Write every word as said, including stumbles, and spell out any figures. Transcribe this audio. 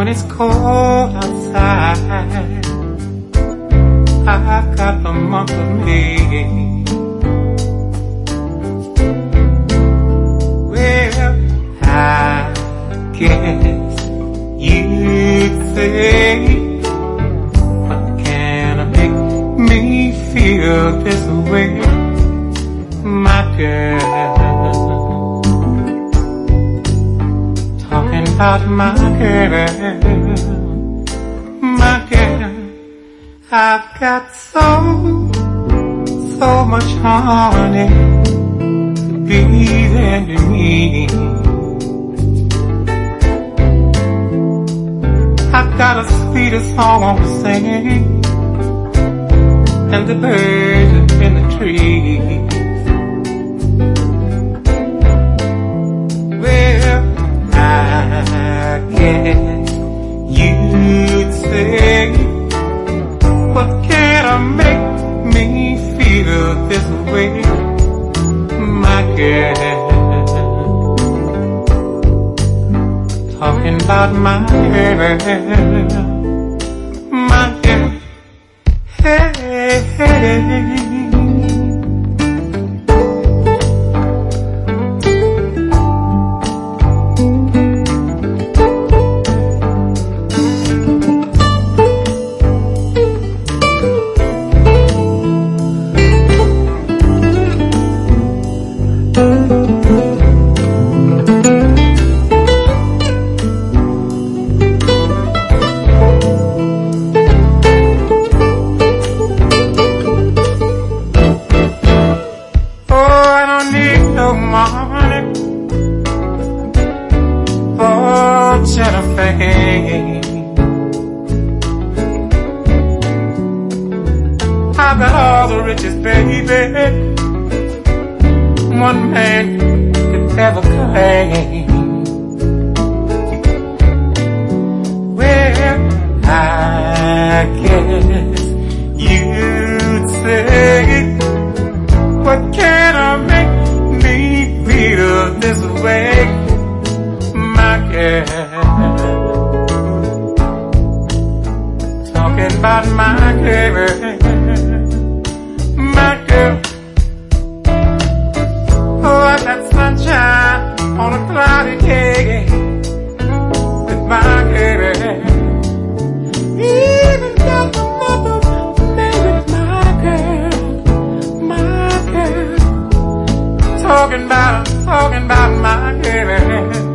when it's cold outside, I've got the month of May. Well, I guess you'd say, what can make me feel this way, my girl? Talking about my girl, my girl. I've got so, so much honey to be there to me. I've got a sweeter song to sing, and the birds in the trees. Well, I guess you'd say, what can make me feel this way, my girl? Talking about my girl, my girl. Hey, hey. I've got all the riches, baby, one man could ever claim. Well, I guess you'd say, what can make me feel this way, my girl? Talking about my girl, my girl. Oh, like that sunshine on a cloudy day with my girl. Even got the mother baby, my girl, my girl. Talking about, talking about my girl.